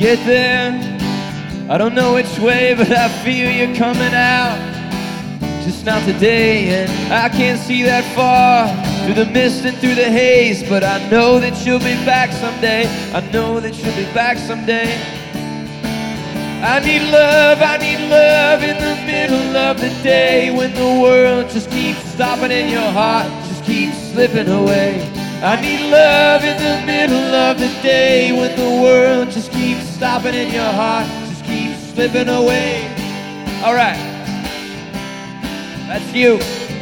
get there. I don't know which way, but I feel you coming out. Just not today, and I can't see that far through the mist and through the haze, but I know that you'll be back someday. I know that you'll be back someday. I need love in the middle of the day, when the world just keeps stopping and your heart just keeps slipping away. I need love in the middle of the day, when the world just keeps stopping and your heart just keeps slipping away. All right, that's you.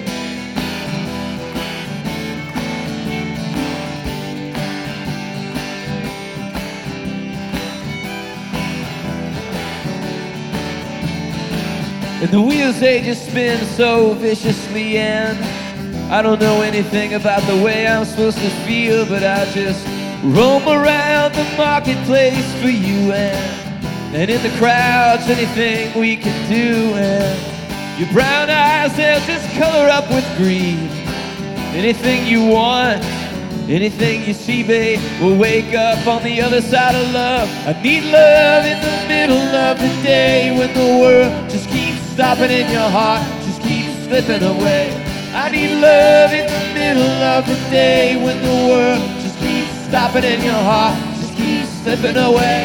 And the wheels, they just spin so viciously, and I don't know anything about the way I'm supposed to feel, but I just roam around the marketplace for you, and in the crowds, anything we can do, and your brown eyes, they'll just color up with greed. Anything you want, anything you see, babe, we'll wake up on the other side of love. I need love in the middle of the day, when the world just keeps stopping and your heart just keeps slipping away. I need love in the middle of the day, when the world just keeps stopping and your heart just keeps slipping away.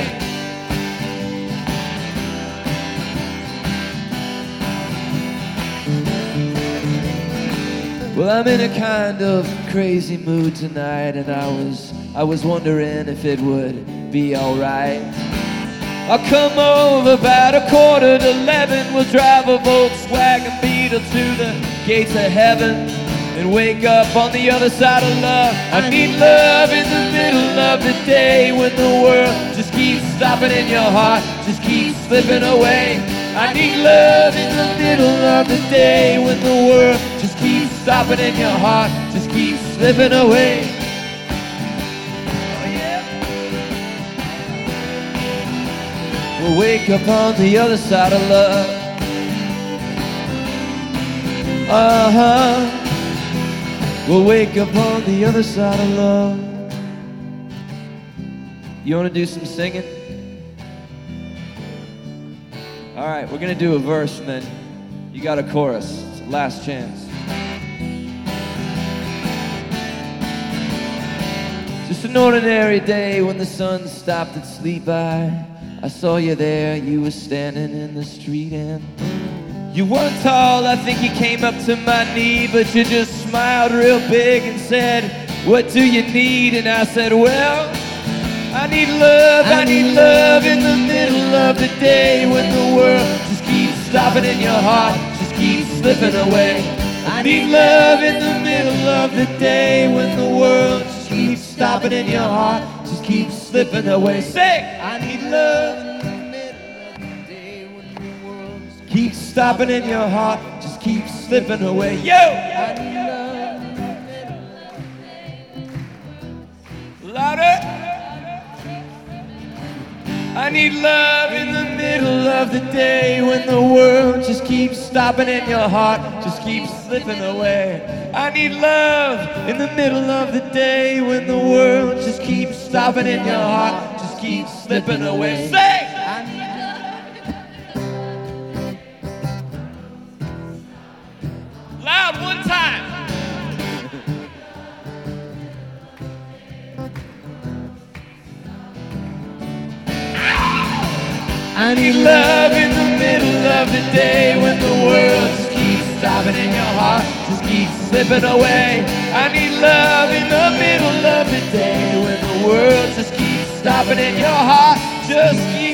Well, I'm in a kind of crazy mood tonight, and I was wondering if it would be alright. I'll come over about 11:15. We'll drive a Volkswagen Beetle to the gates of heaven and wake up on the other side of love. I need love in the middle of the day, when the world just keeps stopping and your heart just keeps slipping away. I need love in the middle of the day, when the world just keeps stopping and your heart just keeps slipping away. We'll wake up on the other side of love. We'll wake up on the other side of love. You want to do some singing? All right, we're going to do a verse, and then you got a chorus. It's the last chance. Just an ordinary day when the sun stopped its sleep. I saw you there, you were standing in the street, and you weren't tall, I think you came up to my knee, but you just smiled real big and said, what do you need? And I said, well, I need love in the middle of the day, when the world just keeps stopping and your heart just keeps slipping away. I need love in the middle of the day, when the world just keeps stopping and your heart just keeps slipping away. Sing! I need love in the middle of the day, when the world just keeps stopping and your heart just keeps slipping away. Yo! I need love in the middle of the day. Louder! I need love in the middle of the day, when the world just keeps stopping and your heart just keeps slipping away. I need love in the middle of the day, when the world just keeps stopping and your heart just keeps slipping away. Sing! Loud one time. I need love in the middle of the day, when the world just keeps stopping and your heart just keeps slipping away. I need love in the middle of the day, when the world just keeps stopping and your heart just keeps